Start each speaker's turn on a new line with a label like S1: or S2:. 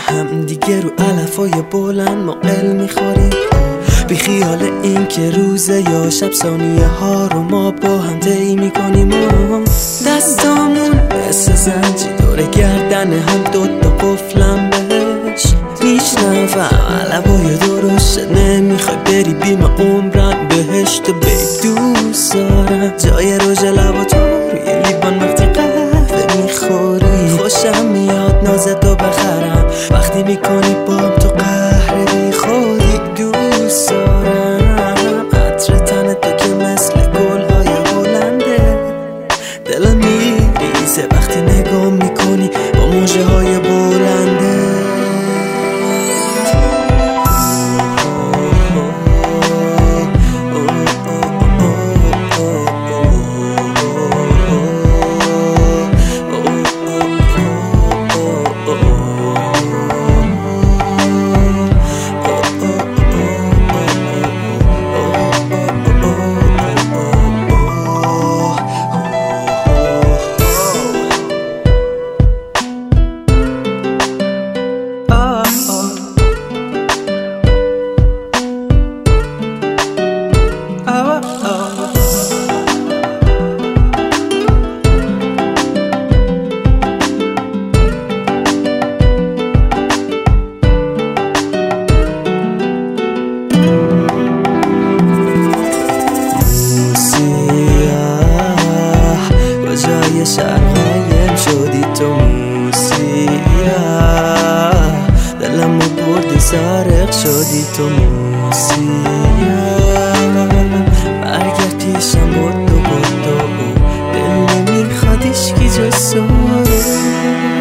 S1: هم دیگه رو علفای بلند ما علم میخوریم، بی خیال این که روزه یا شب ثانیه ها رو ما با هم طی میکنیم. دستامون مثل زنجی دور گردن هم دوتا قفلم بهش میشنفم علبای درشت نمیخوای بری بیم عمرم بهشت. بیب دوست دارم جای رژ لبا تو روی لیوان وقتی قهوه میخوری، خوشم میاد نازتو بخرم وقتی میکنی بام تو قهر بی خودی. دوست دارم عطر تن تو که مثل گلهای هلنده، دلم میریزه وقتی نگاه میکنی با موجه های بلنده. شهر قایم شدی تو موسیقی، دلم رو بردی سارق شدی تو موسیقی. برگرد پیشم بدو دل نمیخواد اشکی جز تو.